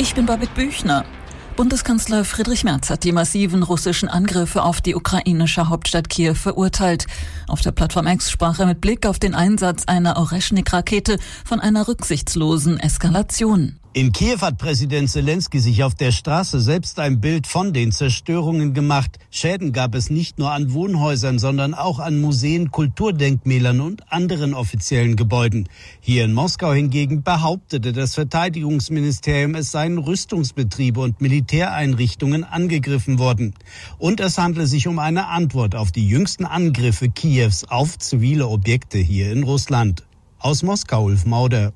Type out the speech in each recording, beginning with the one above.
Ich bin Babette Büchner. Bundeskanzler Friedrich Merz hat die massiven russischen Angriffe auf die ukrainische Hauptstadt Kiew verurteilt. Auf der Plattform X sprach er mit Blick auf den Einsatz einer Oreschnik-Rakete von einer rücksichtslosen Eskalation. In Kiew hat Präsident Zelensky sich auf der Straße selbst ein Bild von den Zerstörungen gemacht. Schäden gab es nicht nur an Wohnhäusern, sondern auch an Museen, Kulturdenkmälern und anderen offiziellen Gebäuden. Hier in Moskau hingegen behauptete das Verteidigungsministerium, es seien Rüstungsbetriebe und Militäreinrichtungen angegriffen worden. Und es handle sich um eine Antwort auf die jüngsten Angriffe Kiews auf zivile Objekte hier in Russland. Aus Moskau, Ulf Mauder.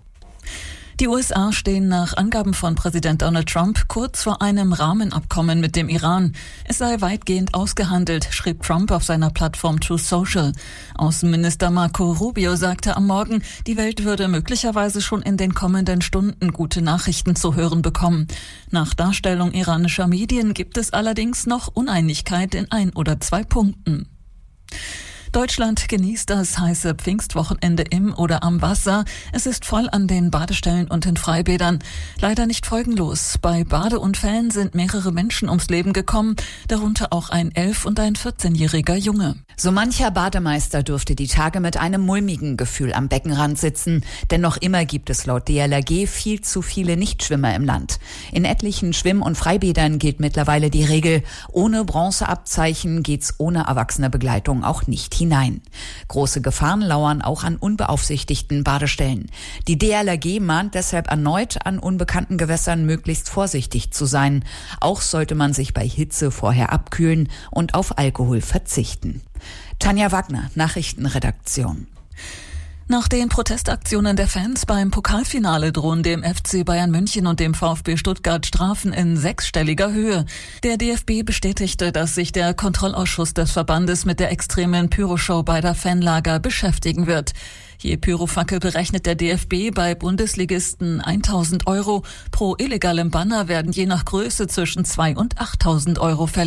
Die USA stehen nach Angaben von Präsident Donald Trump kurz vor einem Rahmenabkommen mit dem Iran. Es sei weitgehend ausgehandelt, schrieb Trump auf seiner Plattform Truth Social. Außenminister Marco Rubio sagte am Morgen, die Welt würde möglicherweise schon in den kommenden Stunden gute Nachrichten zu hören bekommen. Nach Darstellung iranischer Medien gibt es allerdings noch Uneinigkeit in 1 oder 2 Punkten. Deutschland genießt das heiße Pfingstwochenende im oder am Wasser. Es ist voll an den Badestellen und in Freibädern. Leider nicht folgenlos. Bei Badeunfällen sind mehrere Menschen ums Leben gekommen, darunter auch ein 11- und ein 14-jähriger Junge. So mancher Bademeister dürfte die Tage mit einem mulmigen Gefühl am Beckenrand sitzen, denn noch immer gibt es laut DLRG viel zu viele Nichtschwimmer im Land. In etlichen Schwimm- und Freibädern gilt mittlerweile die Regel, ohne Bronzeabzeichen geht's ohne erwachsene Begleitung auch nicht hinein. Große Gefahren lauern auch an unbeaufsichtigten Badestellen. Die DLRG mahnt deshalb erneut, an unbekannten Gewässern möglichst vorsichtig zu sein. Auch sollte man sich bei Hitze vorher abkühlen und auf Alkohol verzichten. Tanja Wagner, Nachrichtenredaktion. Nach den Protestaktionen der Fans beim Pokalfinale drohen dem FC Bayern München und dem VfB Stuttgart Strafen in 6-stelliger Höhe. Der DFB bestätigte, dass sich der Kontrollausschuss des Verbandes mit der extremen Pyroshow beider Fanlager beschäftigen wird. Je Pyrofackel berechnet der DFB bei Bundesligisten 1.000 €. Pro illegalem Banner werden je nach Größe zwischen 2.000 und 8.000 € fällig.